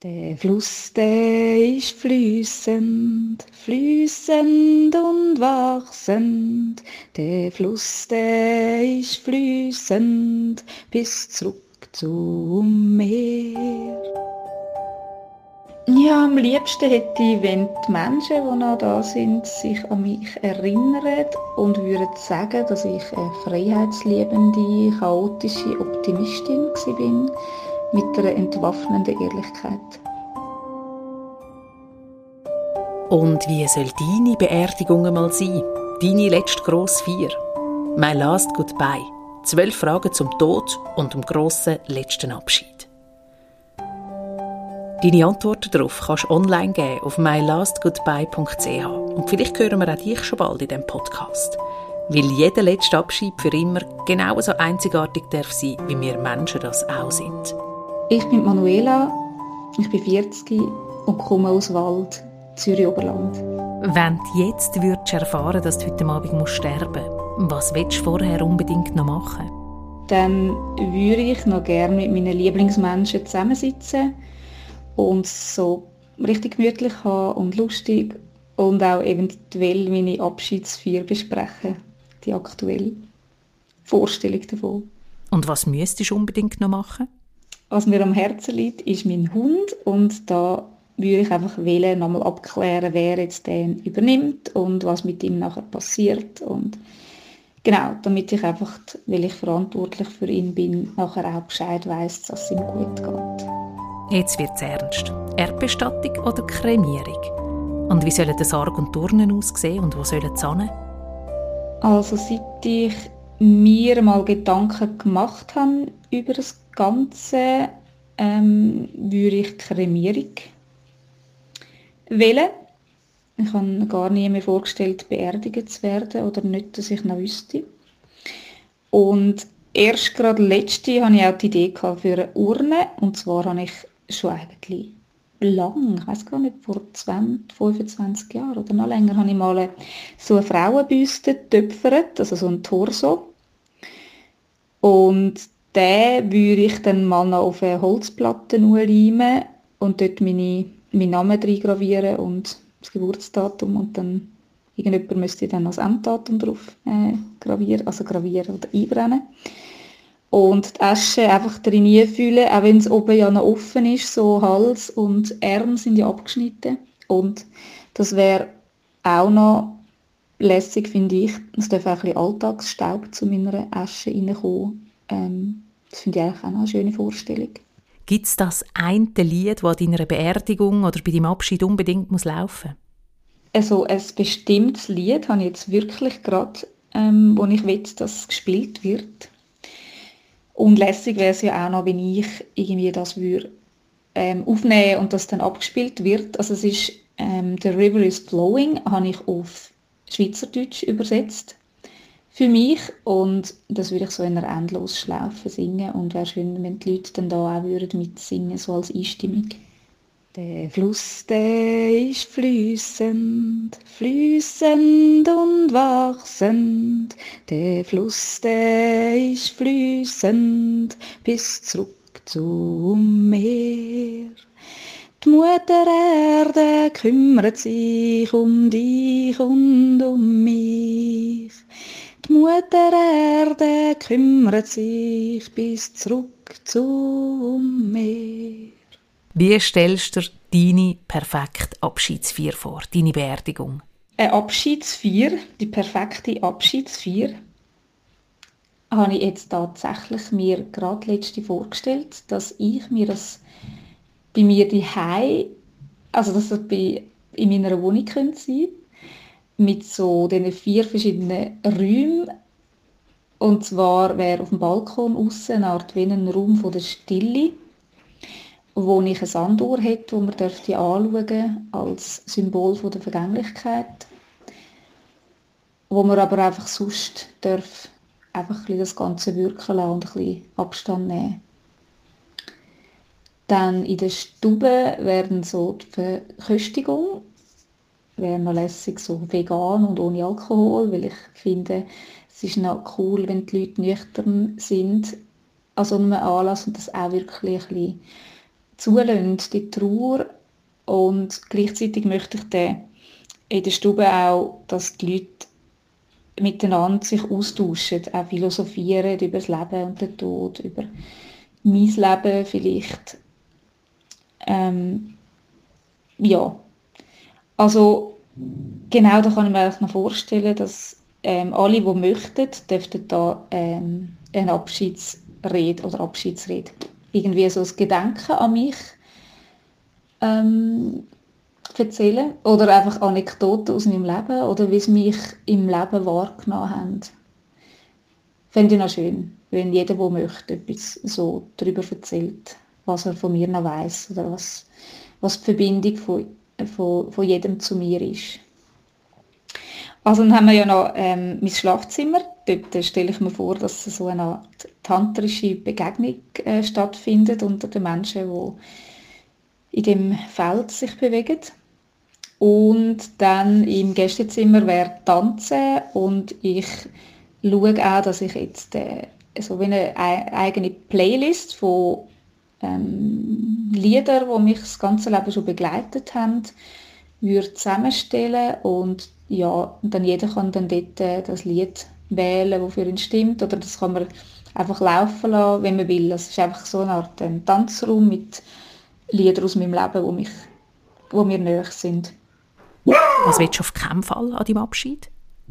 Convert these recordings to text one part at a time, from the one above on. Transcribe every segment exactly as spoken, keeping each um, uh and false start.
Der Fluss, der ist fließend, fließend und wachsend. Der Fluss, der ist fließend bis zurück zum Meer. Ja, am liebsten hätte ich, wenn die Menschen, die noch da sind, sich an mich erinnern und würden sagen, dass ich eine freiheitsliebende, chaotische Optimistin war, mit einer entwaffnenden Ehrlichkeit. Und wie soll deine Beerdigung einmal sein? Deine letzte grosse Feier? My last goodbye. Zwölf Fragen zum Tod und dem grossen letzten Abschied. Deine Antworten darauf kannst du online geben auf my last goodbye punkt c h. Und vielleicht hören wir auch dich schon bald in diesem Podcast. Weil jeder letzte Abschied für immer genauso einzigartig darf sein, wie wir Menschen das auch sind. Ich bin Manuela, ich bin vierzig und komme aus Wald, Zürich-Oberland. Wenn du jetzt würdest erfahren, dass du heute Abend sterben musst, was willst du vorher unbedingt noch machen? Dann würde ich noch gerne mit meinen Lieblingsmenschen zusammensitzen und so richtig gemütlich haben und lustig und auch eventuell meine Abschiedsfeier besprechen, die aktuelle Vorstellung davon. Und was müsstest du unbedingt noch machen? Was mir am Herzen liegt, ist mein Hund und da würde ich einfach wählen, nochmal abklären, wer jetzt den übernimmt und was mit ihm nachher passiert und genau, damit ich einfach, weil ich verantwortlich für ihn bin, nachher auch Bescheid weiss, dass es ihm gut geht. Jetzt wird es ernst. Erdbestattung oder Kremierung? Und wie sollen die Sarg und Turnen aussehen und wo sollen sie hin? Also seit ich mir mal Gedanken gemacht habe über das Ganze, ähm, würde ich Kremierung wählen. Ich habe mir gar nie mehr vorgestellt, beerdigt zu werden oder nicht, dass ich noch wüsste. Und erst gerade letzte hatte ich auch die Idee für eine Urne. Und zwar habe ich schon eigentlich lang, ich weiß gar nicht, vor zwanzig, fünfundzwanzig Jahren oder noch länger, habe ich mal so eine Frauenbüste getöpfert, also so ein Torso. Und den würde ich dann mal noch auf eine Holzplatte reimen und dort meine, meinen Namen reingravieren und das Geburtsdatum und dann irgendjemand müsste dann das Enddatum drauf äh, gravieren, also gravieren oder einbrennen. Und die Asche einfach drin fühlen, auch wenn es oben ja noch offen ist, so Hals und Arme sind ja abgeschnitten. Und das wäre auch noch lässig, finde ich. Es darf auch ein bisschen Alltagsstaub zu meiner Asche reinkommen. Ähm, das finde ich eigentlich auch noch eine schöne Vorstellung. Gibt es das eine Lied, das an deiner Beerdigung oder bei deinem Abschied unbedingt muss laufen muss? Also ein bestimmtes Lied habe ich jetzt wirklich gerade, ähm, wo ich will, dass es gespielt wird. Und lässig wäre es ja auch noch, wenn ich irgendwie das würde, ähm, aufnehmen und das dann abgespielt wird. Also es ist ähm, «The River is Flowing», habe ich auf Schweizerdeutsch übersetzt für mich und das würde ich so in einer Endlosschlaufe singen und wäre schön, wenn die Leute dann da auch würden mitsingen, so als Einstimmung. Der Fluss, der ist fließend, fließend und wachsend. Der Fluss, der ist fließend bis zurück zum Meer. Die Mutter Erde kümmert sich um dich und um mich. Die Mutter Erde kümmert sich bis zurück zum Meer. Wie stellst du dir deine perfekte Abschiedsfeier vor, deine Beerdigung? Eine Abschiedsfeier, die perfekte Abschiedsfeier, habe ich jetzt tatsächlich mir gerade letzte vorgestellt, dass ich mir das bei mir daheim, also dass das bei, in meiner Wohnung könnte sein, mit so diesen vier verschiedenen Räumen. Und zwar wäre auf dem Balkon aussen eine Art wie ein Raum von der Stille, wo ich eine Sanduhr hätte, die man dürfte anschauen als Symbol von der Vergänglichkeit, wo man aber einfach sonst darf einfach ein bisschen das Ganze wirken lassen und ein bisschen Abstand nehmen. Dann in der Stube wäre so die Verköstigung, wäre noch lässig, so vegan und ohne Alkohol, weil ich finde, es ist noch cool, wenn die Leute nüchtern sind an so einem Anlass und das auch wirklich ein bisschen zulassen, die Trauer. Und gleichzeitig möchte ich dann in der Stube auch, dass die Leute miteinander sich austauschen, auch philosophieren über das Leben und den Tod, über mein Leben vielleicht. Ähm, ja, also genau, da kann ich mir noch vorstellen, dass ähm, alle, die möchten, dürften da ähm, eine Abschiedsrede oder Abschiedsrede, irgendwie so ein Gedenken an mich ähm, erzählen oder einfach Anekdoten aus meinem Leben oder wie sie mich im Leben wahrgenommen haben. Fände ich noch schön, wenn jeder, der möchte, etwas so darüber erzählt, was er von mir noch weiss oder was, was die Verbindung von, von, von jedem zu mir ist. Also dann haben wir ja noch ähm, mein Schlafzimmer. Dort stelle ich mir vor, dass so eine Art tantrische Begegnung äh, stattfindet unter den Menschen, die in dem Feld sich bewegen. Und dann im Gästezimmer wäre Tanzen und ich schaue auch, dass ich jetzt äh, so wie eine eigene Playlist von ähm, Liedern, die mich das ganze Leben schon begleitet haben, würde zusammenstellen und ja, und dann jeder kann dann dort äh, das Lied wählen, das für ihn stimmt, oder das kann man einfach laufen lassen, wenn man will. Das ist einfach so eine Art ähm, Tanzraum mit Liedern aus meinem Leben, die mich, die mir nahe sind. Was willst du auf keinen Fall an deinem Abschied?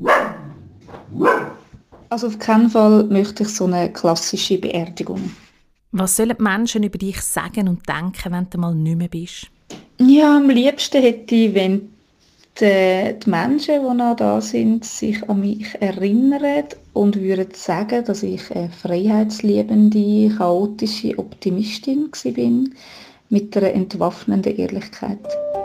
Also auf keinen Fall möchte ich so eine klassische Beerdigung. Was sollen die Menschen über dich sagen und denken, wenn du mal nicht mehr bist? Ja, am liebsten hätte ich, wenn die, die Menschen, die noch da sind, sich an mich erinnern und würden sagen, dass ich eine freiheitsliebende, chaotische Optimistin war, mit einer entwaffnenden Ehrlichkeit.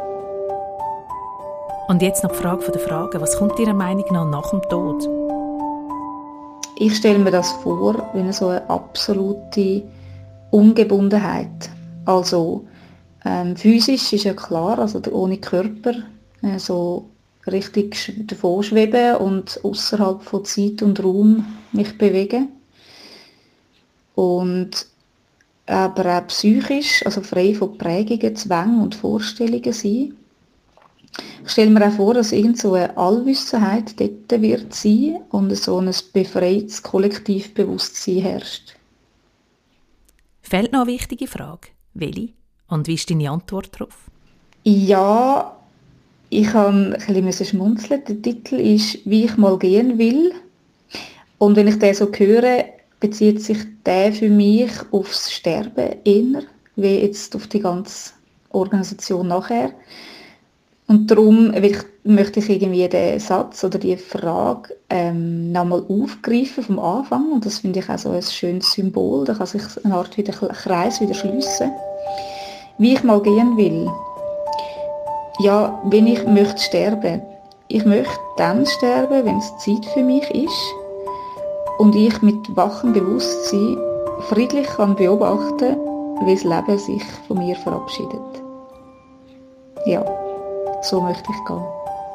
Und jetzt noch die Frage der Fragen. Was kommt Ihrer Meinung nach nach dem Tod? Ich stelle mir das vor, wie so eine absolute Ungebundenheit. Also ähm, physisch ist ja klar, also ohne Körper äh, so richtig davon schweben und außerhalb von Zeit und Raum mich bewegen. Und aber auch psychisch, also frei von Prägungen, Zwängen und Vorstellungen sein. Ich stelle mir auch vor, dass irgend so eine Allwissenheit dort wird sein und so ein befreites Kollektivbewusstsein herrscht. Fehlt noch eine wichtige Frage. Welche? Und wie ist deine Antwort darauf? Ja, ich habe ein bisschen schmunzeln. Der Titel ist «Wie ich mal gehen will». Und wenn ich den so höre, bezieht sich der für mich aufs Sterben eher, wie jetzt auf die ganze Organisation nachher. Und darum möchte ich irgendwie den Satz oder die Frage ähm, nochmal aufgreifen vom Anfang. Und das finde ich auch so ein schönes Symbol. Da kann sich eine Art wieder Kreis wieder schliessen. Wie ich mal gehen will. Ja, wenn ich möchte sterben. Ich möchte dann sterben, wenn es Zeit für mich ist. Und ich mit wachem Bewusstsein friedlich kann beobachten, wie das Leben sich von mir verabschiedet. Ja. So möchte ich gehen.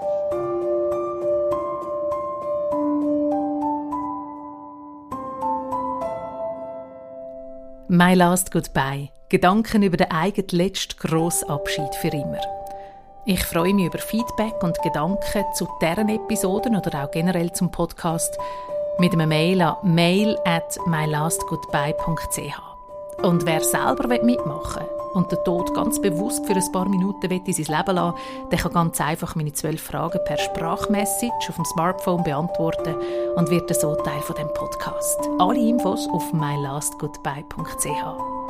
My Last Goodbye. Gedanken über den eigenen letzten grossen Abschied für immer. Ich freue mich über Feedback und Gedanken zu deren Episoden oder auch generell zum Podcast mit einem Mail an mail at my last goodbye punkt c h. Und wer selber mitmachen will und den Tod ganz bewusst für ein paar Minuten in sein Leben lassen will, der kann ganz einfach meine zwölf Fragen per Sprachmessage auf dem Smartphone beantworten und wird so Teil von dem Podcast. Alle Infos auf my last goodbye punkt c h.